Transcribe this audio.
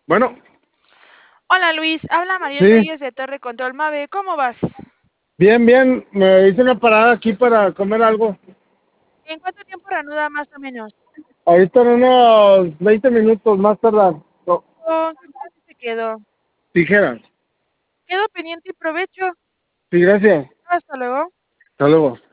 Bueno, Hola Luis, habla Mariel sí, Reyes de Torre Control Mave, ¿cómo vas? bien, bien. Me hice una parada aquí para comer algo. ¿En cuánto tiempo reanuda más o menos? Ahorita en unos 20 minutos más tardar. No, Oh, ¿qué parte se quedó? tijeras. Quedo pendiente y provecho. Sí, gracias. Hasta luego. Hasta luego.